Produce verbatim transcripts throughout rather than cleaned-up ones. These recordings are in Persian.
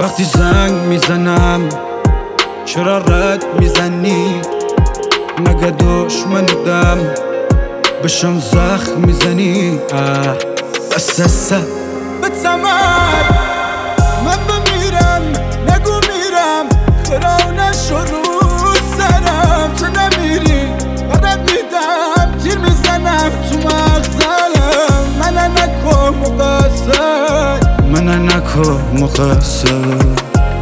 وقتی زنگ میزنم چرا رد میزنی؟ مگه دشمنیدم بهشون زخم میزنی؟ بس سه به تمام من بمیرم نگو میرم خرا نشو رو سرم تو نمیری برد میدم تیر میزنم تو مغزم منه نکن مقصر منه نکن مقصر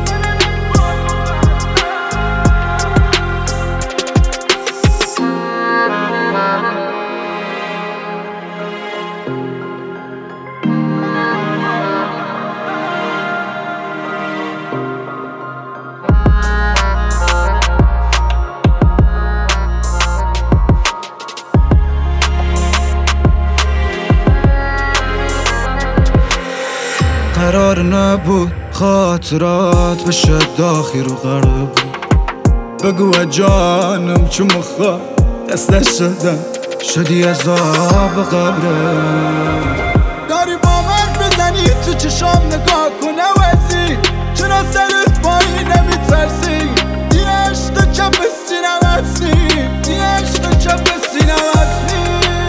قرار نبود خاطرات بشه داخل رو قرار بود بگو جانم چون مخواه دستش شدم شدی عذاب قبره داری با من بزنی تو چشام نگاه کن عوضی چرا سرت پایی نمیترسی یه عشق چپ سینم هستی یه عشق چپ سینم هستی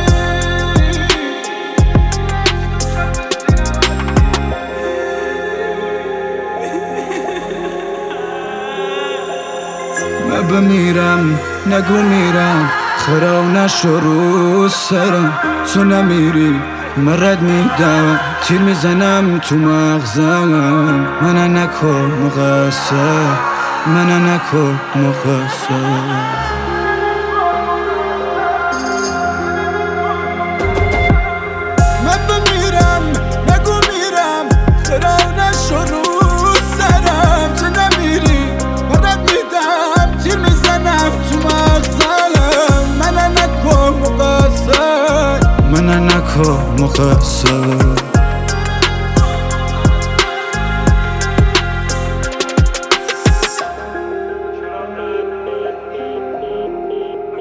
من بمیرم نگو میرم خرا نشو رو سرم تو نمیری من رد میدم تیر میزنم تو مغزم منه نکن مقصر منه نکن مقصر منه نکن مقصر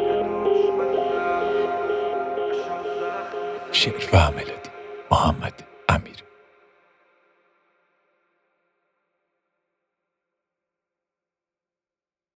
شعر و ملودی محمد